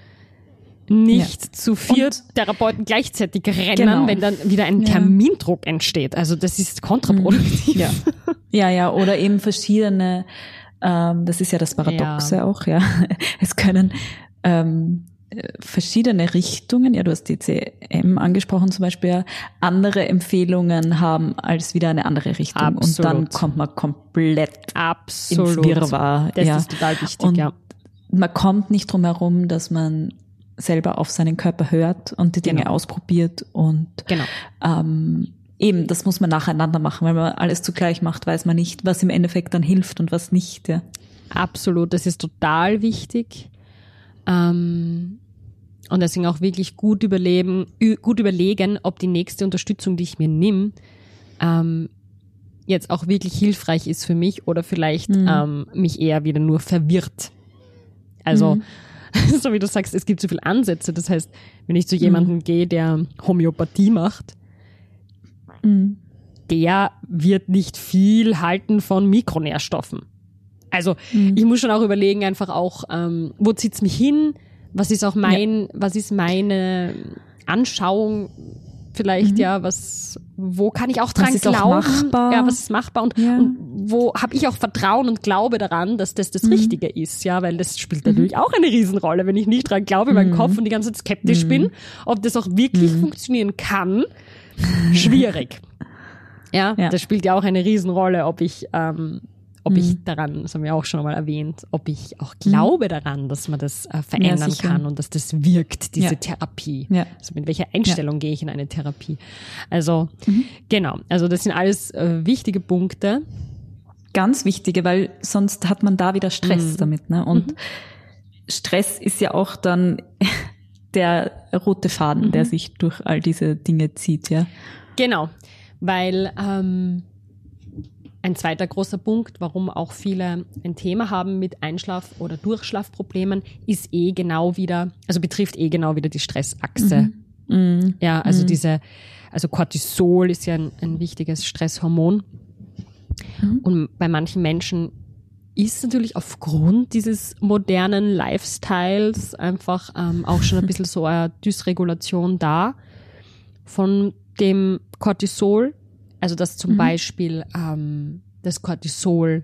Nicht ja. zu vier und Therapeuten gleichzeitig rennen, genau. wenn dann wieder ein Termindruck ja. entsteht. Also das ist kontraproduktiv. Ja, ja, ja. Oder eben verschiedene, ähm, das ist ja das Paradoxe ja. auch, ja. Es können ähm, verschiedene Richtungen, ja, du hast D C M angesprochen zum Beispiel, ja, andere Empfehlungen haben als wieder eine andere Richtung. Absolut. Und dann kommt man komplett Absolut. ins Wirrwarr. Das ja. ist total wichtig, und ja. Man kommt nicht drum herum, dass man selber auf seinen Körper hört und die Dinge genau. ausprobiert und genau. ähm, eben, das muss man nacheinander machen, weil man alles zugleich macht, weiß man nicht, was im Endeffekt dann hilft und was nicht. Ja. Absolut, das ist total wichtig. Ähm, und deswegen auch wirklich gut überleben, gut überlegen, ob die nächste Unterstützung, die ich mir nehme, ähm, jetzt auch wirklich hilfreich ist für mich oder vielleicht mhm. ähm, mich eher wieder nur verwirrt. Also mhm. so wie du sagst, es gibt so viele Ansätze. Das heißt, wenn ich zu jemandem mhm. gehe, der Homöopathie macht, mhm. der wird nicht viel halten von Mikronährstoffen. Also mhm. ich muss schon auch überlegen, einfach auch, ähm, wo zieht's mich hin? Was ist auch mein, ja. was ist meine Anschauung vielleicht, mhm. ja, was, wo kann ich auch dran was glauben? Was ist machbar? Ja, was ist machbar? Und, ja. und wo habe ich auch Vertrauen und Glaube daran, dass das das mhm. Richtige ist, ja, weil das spielt mhm. natürlich auch eine Riesenrolle, wenn ich nicht dran glaube in meinem mhm. Kopf und die ganze Zeit skeptisch mhm. bin, ob das auch wirklich mhm. funktionieren kann, schwierig. Ja, ja, das spielt ja auch eine Riesenrolle, ob ich, ähm, ob mhm. ich daran, das haben wir auch schon mal erwähnt, ob ich auch glaube mhm. daran, dass man das äh, verändern ja, kann und dass das wirkt, diese ja. Therapie. Ja. Also mit welcher Einstellung ja. gehe ich in eine Therapie? Also, mhm. genau. Also das sind alles äh, wichtige Punkte. Ganz wichtige, weil sonst hat man da wieder Stress mhm. damit, ne? Und mhm. Stress ist ja auch dann der rote Faden, mhm. der sich durch all diese Dinge zieht, ja. Genau. Weil ähm, ein zweiter großer Punkt, warum auch viele ein Thema haben mit Einschlaf- oder Durchschlafproblemen, ist eh genau wieder, also betrifft eh genau wieder die Stressachse. Mhm. Mhm. Ja, also mhm. diese, also Cortisol ist ja ein, ein wichtiges Stresshormon. Mhm. Und bei manchen Menschen ist natürlich aufgrund dieses modernen Lifestyles einfach ähm, auch schon ein bisschen so eine Dysregulation da von dem Cortisol, also dass zum mhm. Beispiel ähm, das Cortisol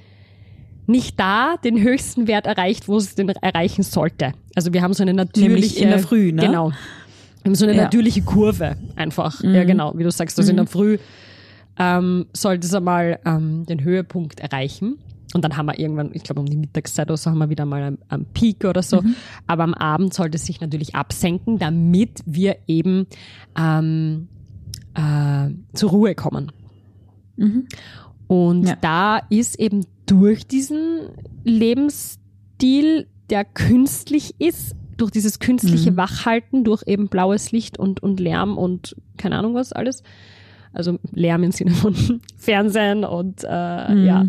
nicht da den höchsten Wert erreicht, wo es den erreichen sollte. Also wir haben so eine natürliche... Nämlich in der Früh, ne? Genau. Wir haben so eine ja. natürliche Kurve einfach. Mhm. Ja, genau, wie du sagst, also mhm. in der Früh ähm, sollte es einmal ähm, den Höhepunkt erreichen. Und dann haben wir irgendwann, ich glaube um die Mittagszeit oder so, haben wir wieder mal einen, einen Peak oder so. Mhm. Aber am Abend sollte es sich natürlich absenken, damit wir eben ähm, äh, zur Ruhe kommen. Mhm. Und ja. da ist eben durch diesen Lebensstil, der künstlich ist, durch dieses künstliche mhm. Wachhalten, durch eben blaues Licht und, und Lärm und keine Ahnung was alles, also Lärm im Sinne von Fernsehen und äh, mhm. ja,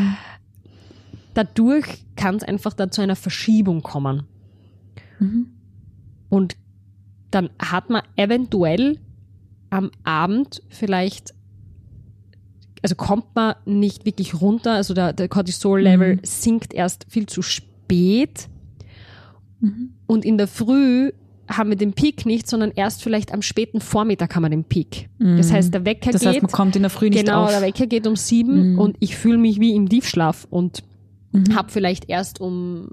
dadurch kann es einfach da zu einer Verschiebung kommen. Mhm. Und dann hat man eventuell am Abend vielleicht, also kommt man nicht wirklich runter, also der, der Cortisol-Level mhm. sinkt erst viel zu spät mhm. und in der Früh haben wir den Peak nicht, sondern erst vielleicht am späten Vormittag haben wir den Peak. Mhm. Das heißt, der Wecker das geht... Das heißt, man kommt in der Früh nicht genau, auf. Genau, der Wecker geht um sieben mhm. und ich fühle mich wie im Tiefschlaf und mhm. habe vielleicht erst um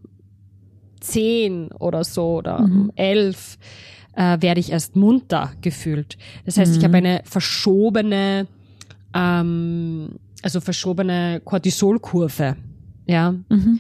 zehn oder so oder mhm. um elf äh, werde ich erst munter gefühlt. Das heißt, mhm. ich habe eine verschobene, ähm, also verschobene Cortisolkurve. Ja. Mhm.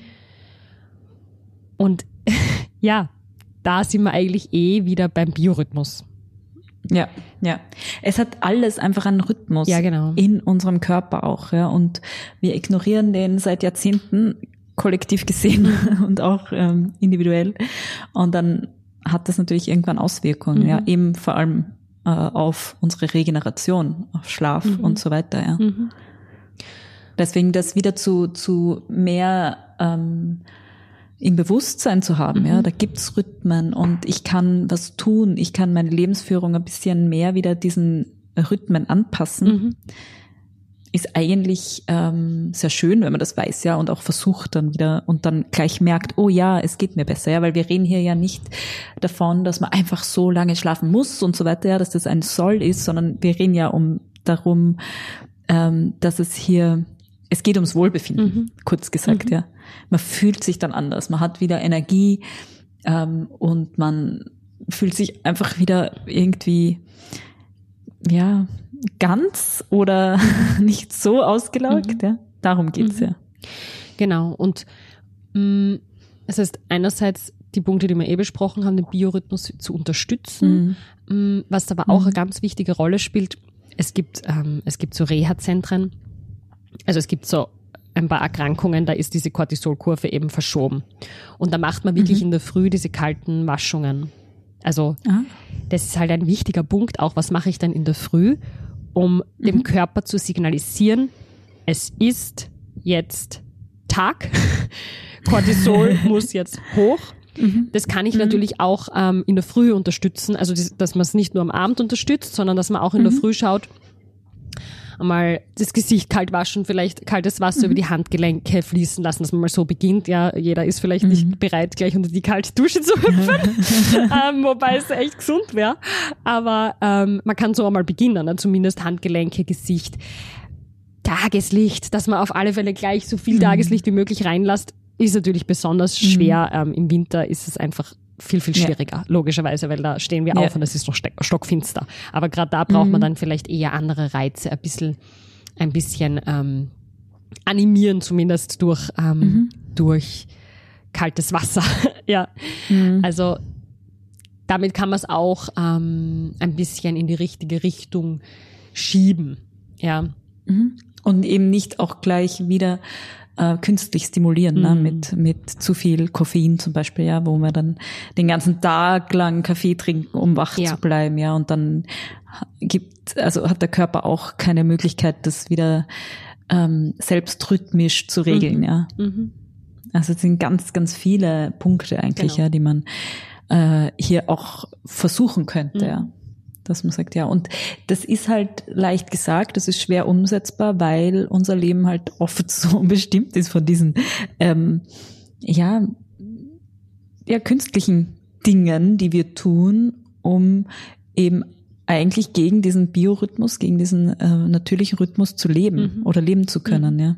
Und ja, da sind wir eigentlich eh wieder beim Biorhythmus. Ja, ja. Es hat alles einfach einen Rhythmus ja, genau. in unserem Körper auch, ja. Und wir ignorieren den seit Jahrzehnten, kollektiv gesehen und auch ähm, individuell. Und dann hat das natürlich irgendwann Auswirkungen, mhm. ja, eben vor allem äh, auf unsere Regeneration, auf Schlaf mhm. und so weiter, ja. Mhm. Deswegen das wieder zu zu mehr ähm, im Bewusstsein zu haben, mhm. ja, da gibt's Rhythmen und ich kann was tun, ich kann meine Lebensführung ein bisschen mehr wieder diesen Rhythmen anpassen, mhm. ist eigentlich ähm, sehr schön, wenn man das weiß, ja, und auch versucht dann wieder und dann gleich merkt, oh ja, es geht mir besser, ja, weil wir reden hier ja nicht davon, dass man einfach so lange schlafen muss und so weiter, ja, dass das ein Soll ist, sondern wir reden ja um darum, ähm, dass es hier, es geht ums Wohlbefinden, mhm. kurz gesagt, mhm. ja. Man fühlt sich dann anders, man hat wieder Energie ähm, und man fühlt sich einfach wieder irgendwie, ja, ganz oder nicht so ausgelaugt, mhm. ja. Darum geht's mhm. ja. Genau. Und mh, das heißt einerseits die Punkte, die wir eh besprochen haben, den Biorhythmus zu unterstützen, mhm. mh, was aber auch mhm. eine ganz wichtige Rolle spielt. Es gibt ähm, es gibt so Reha-Zentren, also es gibt so ein paar Erkrankungen, da ist diese Cortisolkurve eben verschoben. Und da macht man wirklich mhm. in der Früh diese kalten Waschungen. Also ah. das ist halt ein wichtiger Punkt auch. Was mache ich dann in der Früh, um mhm. dem Körper zu signalisieren, es ist jetzt Tag, Cortisol muss jetzt hoch Mhm. Das kann ich mhm. natürlich auch ähm, in der Früh unterstützen, also das, dass man es nicht nur am Abend unterstützt, sondern dass man auch in mhm. der Früh schaut, einmal das Gesicht kalt waschen, vielleicht kaltes Wasser mhm. über die Handgelenke fließen lassen, dass man mal so beginnt. Ja, jeder ist vielleicht mhm. nicht bereit, gleich unter die kalte Dusche zu hüpfen, ähm, wobei es echt gesund wäre. Aber ähm, man kann so einmal beginnen, ne? Zumindest Handgelenke, Gesicht, Tageslicht, dass man auf alle Fälle gleich so viel mhm. Tageslicht wie möglich reinlässt, ist natürlich besonders schwer. Mhm. Ähm, Im Winter ist es einfach viel, viel schwieriger, ja. logischerweise, weil da stehen wir ja. auf und es ist noch stockfinster. Aber gerade da braucht mhm. man dann vielleicht eher andere Reize, ein bisschen, ein bisschen ähm, animieren, zumindest durch, ähm, mhm. durch kaltes Wasser. ja, mhm. also damit kann man es auch ähm, ein bisschen in die richtige Richtung schieben. Ja. Mhm. Und eben nicht auch gleich wieder äh, künstlich stimulieren, mhm. ne? mit mit zu viel Koffein zum Beispiel, ja, wo wir dann den ganzen Tag lang Kaffee trinken, um wach ja. zu bleiben, ja, und dann gibt, also hat der Körper auch keine Möglichkeit, das wieder ähm, selbst rhythmisch zu regeln, mhm. ja. Mhm. Also es sind ganz, ganz viele Punkte eigentlich, genau. ja, die man äh, hier auch versuchen könnte, mhm. ja. Dass man sagt, ja, und das ist halt leicht gesagt, das ist schwer umsetzbar, weil unser Leben halt oft so bestimmt ist von diesen, ähm, ja, ja, künstlichen Dingen, die wir tun, um eben eigentlich gegen diesen Biorhythmus, gegen diesen äh, natürlichen Rhythmus zu leben mhm. oder leben zu können, mhm. ja.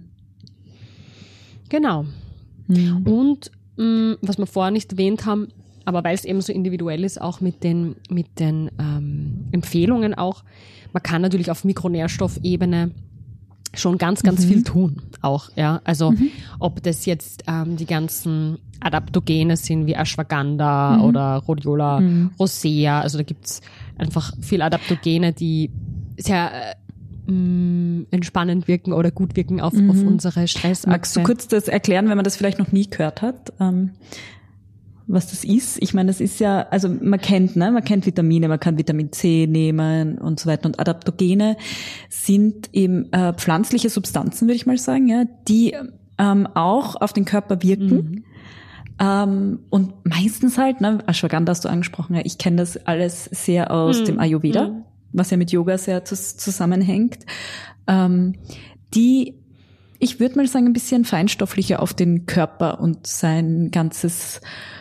Genau. Mhm. Und mh, was wir vorher nicht erwähnt haben, aber weil es eben so individuell ist, auch mit den, mit den ähm, Empfehlungen auch, man kann natürlich auf Mikronährstoffebene schon ganz, ganz mhm. viel tun auch. Ja, also mhm. ob das jetzt ähm, die ganzen Adaptogene sind wie Ashwagandha mhm. oder Rhodiola mhm. rosea, also da gibt's einfach viel Adaptogene, die sehr äh, mh, entspannend wirken oder gut wirken auf, mhm. auf unsere Stressachse. Magst du kurz das erklären, wenn man das vielleicht noch nie gehört hat? Ähm was das ist. Ich meine, das ist ja, also man kennt, ne, man kennt Vitamine, man kann Vitamin C nehmen und so weiter. Und Adaptogene sind eben äh, pflanzliche Substanzen, würde ich mal sagen, ja, die ähm, auch auf den Körper wirken. Mhm. Ähm, und meistens halt, ne, Ashwagandha hast du angesprochen, ja, ich kenne das alles sehr aus mhm. dem Ayurveda, mhm. was ja mit Yoga sehr zus- zusammenhängt. Ähm, die, ich würde mal sagen, ein bisschen feinstofflicher auf den Körper und sein ganzes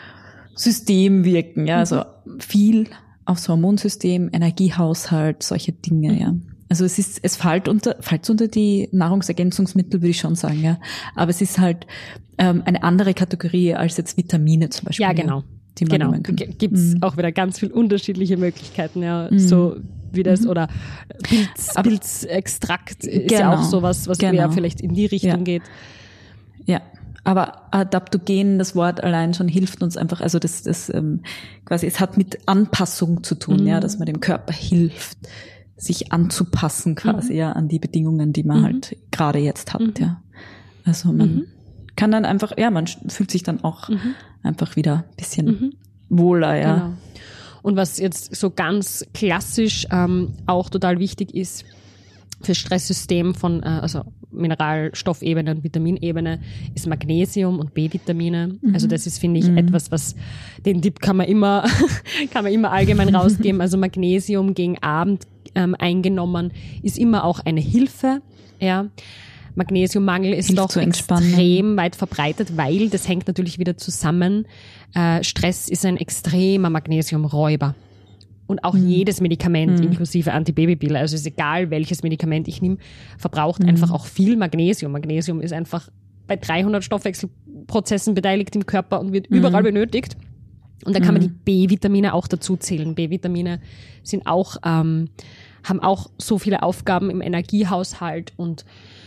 System wirken, ja, also viel aufs Hormonsystem, Energiehaushalt, solche Dinge, ja. Also es ist, es fällt unter, fällt unter die Nahrungsergänzungsmittel, würde ich schon sagen, ja. Aber es ist halt ähm, eine andere Kategorie als jetzt Vitamine zum Beispiel. Ja, genau. Ja, die man genau. nehmen kann. Gibt es mhm. auch wieder ganz viele unterschiedliche Möglichkeiten, ja, mhm. so wie das, mhm. oder Pilz, Pilzextrakt ist genau. ja auch sowas, was genau. eher vielleicht in die Richtung ja. geht. Ja. Aber Adaptogen, das Wort allein schon hilft uns einfach, also das, das ähm, quasi, es hat mit Anpassung zu tun, mhm. ja, dass man dem Körper hilft, sich anzupassen quasi, mhm. ja, an die Bedingungen, die man mhm. halt gerade jetzt hat, mhm. ja. Also man mhm. kann dann einfach, ja, man fühlt sich dann auch mhm. einfach wieder ein bisschen mhm. wohler, ja. Genau. Und was jetzt so ganz klassisch ähm, auch total wichtig ist für Stresssystem von, äh, also Mineralstoffebene und Vitaminebene, ist Magnesium und B-Vitamine. Mhm. Also das ist, finde ich, mhm. etwas, was, den Tipp kann man immer, kann man immer allgemein rausgeben. Also Magnesium gegen Abend ähm, eingenommen ist immer auch eine Hilfe, ja. Magnesiummangel ist doch extrem weit verbreitet, weil das hängt natürlich wieder zusammen. Äh, Stress ist ein extremer Magnesiumräuber. Und auch mhm. jedes Medikament, mhm. inklusive Antibabypille, also ist egal, welches Medikament ich nehme, verbraucht mhm. einfach auch viel Magnesium. Magnesium ist einfach bei dreihundert Stoffwechselprozessen beteiligt im Körper und wird mhm. überall benötigt. Und da kann man die B-Vitamine auch dazu zählen. B-Vitamine sind auch, ähm, haben auch so viele Aufgaben im Energiehaushalt und,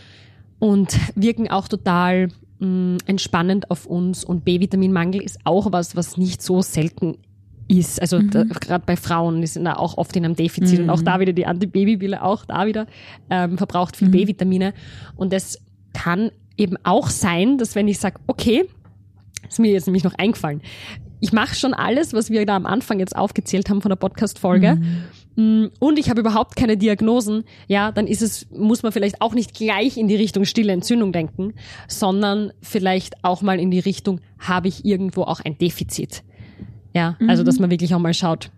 und wirken auch total mh, entspannend auf uns. Und B-Vitaminmangel ist auch was, was nicht so selten ist. Also mhm. gerade bei Frauen, die sind da auch oft in einem Defizit. Mhm. Und auch da wieder die Antibabypille, auch da wieder ähm, verbraucht viel mhm. B-Vitamine. Und das kann eben auch sein, dass wenn ich sage, okay, ist mir jetzt nämlich noch eingefallen, ich mache schon alles, was wir da am Anfang jetzt aufgezählt haben von der Podcast-Folge, und ich habe überhaupt keine Diagnosen, ja, dann ist es, muss man vielleicht auch nicht gleich in die Richtung stille Entzündung denken, sondern vielleicht auch mal in die Richtung, habe ich irgendwo auch ein Defizit? Ja, also dass man wirklich auch mal schaut,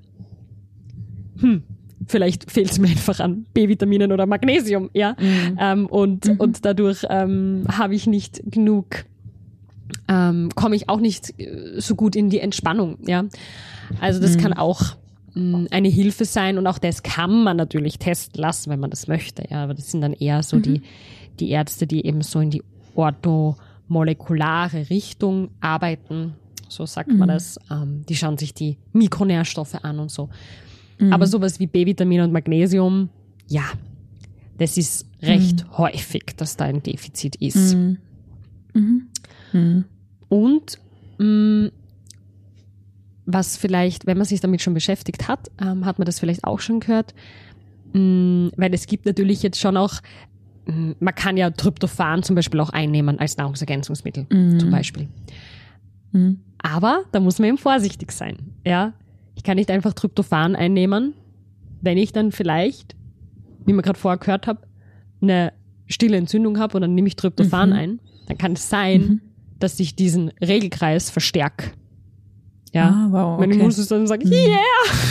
hm, vielleicht fehlt es mir einfach an B-Vitaminen oder Magnesium, ja, mhm. ähm, und, mhm. und dadurch ähm, habe ich nicht genug, ähm, komme ich auch nicht so gut in die Entspannung, ja. Also das mhm. kann auch eine Hilfe sein und auch das kann man natürlich testen lassen, wenn man das möchte. Ja, aber das sind dann eher so mhm. die, die Ärzte, die eben so in die orthomolekulare Richtung arbeiten. So sagt mhm. man das. Ähm, die schauen sich die Mikronährstoffe an und so. Mhm. Aber sowas wie B-Vitamine und Magnesium, ja, das ist recht mhm. häufig, dass da ein Defizit ist. Mhm. Mhm. Mhm. Und mh, was vielleicht, wenn man sich damit schon beschäftigt hat, ähm, hat man das vielleicht auch schon gehört, mh, weil es gibt natürlich jetzt schon auch, mh, man kann ja Tryptophan zum Beispiel auch einnehmen als Nahrungsergänzungsmittel, mhm. zum Beispiel. Mhm. Aber da muss man eben vorsichtig sein. Ja? Ich kann nicht einfach Tryptophan einnehmen, wenn ich dann vielleicht, wie man gerade vorher gehört habe, eine stille Entzündung habe und dann nehme ich Tryptophan mhm. ein, dann kann es sein, mhm. dass ich diesen Regelkreis verstärke. Ja, ah, wow, okay. Mein Immunsystem sagt, yeah,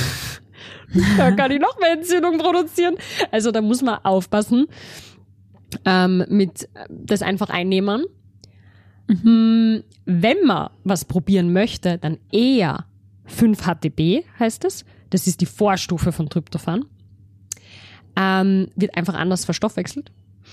da kann ich noch mehr Entzündung produzieren. Also da muss man aufpassen ähm, mit das einfach einnehmen. Mhm. Wenn man was probieren möchte, dann eher fünf H T B heißt es. Das ist die Vorstufe von Tryptophan. Ähm, wird einfach anders verstoffwechselt.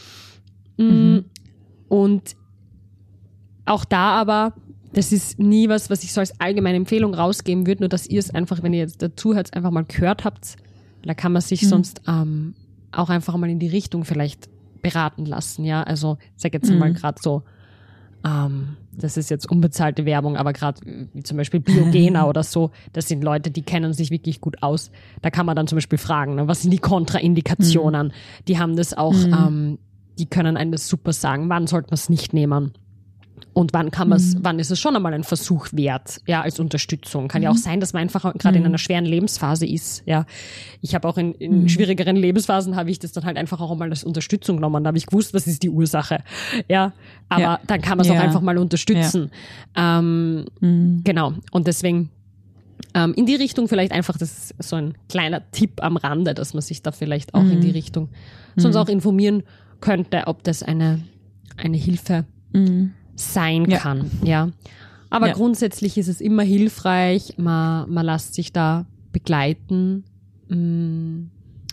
Mhm. Und auch da aber, das ist nie was, was ich so als allgemeine Empfehlung rausgeben würde, nur dass ihr es einfach, wenn ihr jetzt dazu hört, einfach mal gehört habt, da kann man sich mhm. sonst ähm, auch einfach mal in die Richtung vielleicht beraten lassen, ja, also ich sag jetzt mhm. mal gerade so, ähm, das ist jetzt unbezahlte Werbung, aber gerade wie zum Beispiel Biogena oder so, das sind Leute, die kennen sich wirklich gut aus, da kann man dann zum Beispiel fragen, ne, was sind die Kontraindikationen, mhm. die haben das auch, mhm. ähm, die können einem das super sagen, wann sollte man es nicht nehmen. Und wann kann man es, mhm. wann ist es schon einmal ein Versuch wert, ja, als Unterstützung. Kann mhm. ja auch sein, dass man einfach gerade mhm. in einer schweren Lebensphase ist, ja. Ich habe auch in, in mhm. schwierigeren Lebensphasen habe ich das dann halt einfach auch mal als Unterstützung genommen. Da habe ich gewusst, was ist die Ursache, ja. Aber ja. dann kann man es ja. auch einfach mal unterstützen. Ja. Ähm, mhm. Genau. Und deswegen ähm, in die Richtung vielleicht einfach, das ist so ein kleiner Tipp am Rande, dass man sich da vielleicht auch mhm. in die Richtung sonst mhm. auch informieren könnte, ob das eine, eine Hilfe mhm. sein ja. kann, ja. Aber ja. grundsätzlich ist es immer hilfreich, man, man lässt sich da begleiten mh,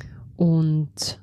und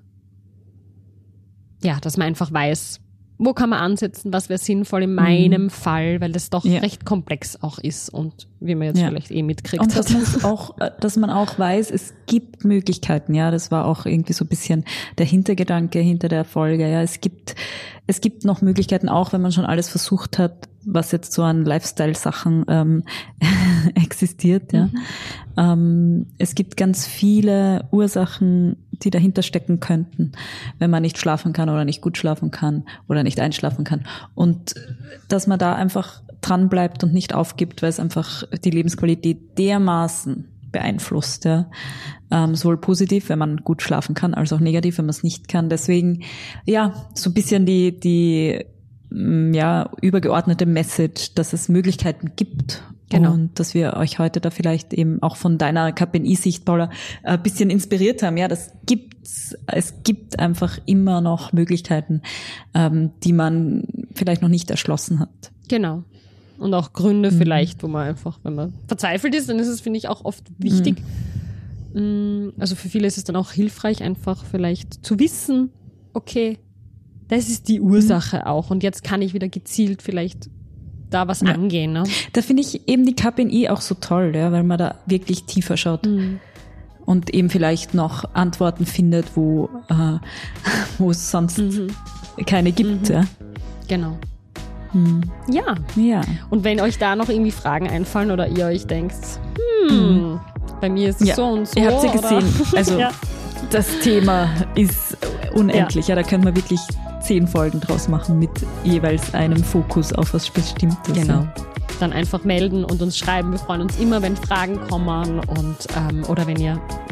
ja, dass man einfach weiß, wo kann man ansetzen, was wäre sinnvoll in meinem mhm. Fall, weil das doch ja. recht komplex auch ist und wie man jetzt ja. vielleicht eh mitkriegt und hat. Dass, auch, dass man auch weiß, es gibt Möglichkeiten, ja, das war auch irgendwie so ein bisschen der Hintergedanke hinter der Folge, ja, es gibt Es gibt noch Möglichkeiten, auch wenn man schon alles versucht hat, was jetzt so an Lifestyle-Sachen ähm, existiert. Ja. Mhm. Ähm, es gibt ganz viele Ursachen, die dahinter stecken könnten, wenn man nicht schlafen kann oder nicht gut schlafen kann oder nicht einschlafen kann. Und dass man da einfach dran bleibt und nicht aufgibt, weil es einfach die Lebensqualität dermaßen beeinflusst, ja. Ähm, sowohl positiv, wenn man gut schlafen kann, als auch negativ, wenn man es nicht kann. Deswegen, ja, so ein bisschen die, die, ja, übergeordnete Message, dass es Möglichkeiten gibt. Genau. Und dass wir euch heute da vielleicht eben auch von deiner K P N I-Sicht, Paula, ein bisschen inspiriert haben. Ja, das gibt's. Es gibt einfach immer noch Möglichkeiten, ähm, die man vielleicht noch nicht erschlossen hat. Genau. Und auch Gründe mhm. vielleicht, wo man einfach, wenn man verzweifelt ist, dann ist es, finde ich, auch oft wichtig. Mhm. Also für viele ist es dann auch hilfreich, einfach vielleicht zu wissen, okay, das ist die Ursache mhm. auch. Und jetzt kann ich wieder gezielt vielleicht da was ja. angehen. Ne? Da finde ich eben die K P N I auch so toll, ja, weil man da wirklich tiefer schaut. Mhm. Und eben vielleicht noch Antworten findet, wo, äh, wo es sonst mhm. keine gibt. Mhm. Ja. Genau. Hm. Ja. ja. Und wenn euch da noch irgendwie Fragen einfallen oder ihr euch denkt, hm, mhm. bei mir ist es ja. so und so. Ihr habt sie gesehen. Also ja. das Thema ist unendlich. Ja. ja, da können wir wirklich zehn Folgen draus machen mit jeweils einem Fokus auf was Bestimmtes. Genau. Dann einfach melden und uns schreiben. Wir freuen uns immer, wenn Fragen kommen und ähm, oder wenn ihr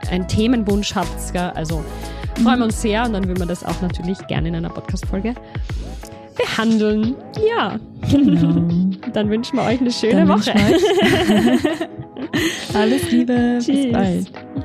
einen Themenwunsch habt, gell? Also freuen wir uns sehr und dann würden wir das auch natürlich gerne in einer Podcast-Folge behandeln. Ja, Genau. dann wünschen wir euch eine schöne Dann Woche. wünschen wir euch alles Liebe, bis Tschüss. bald.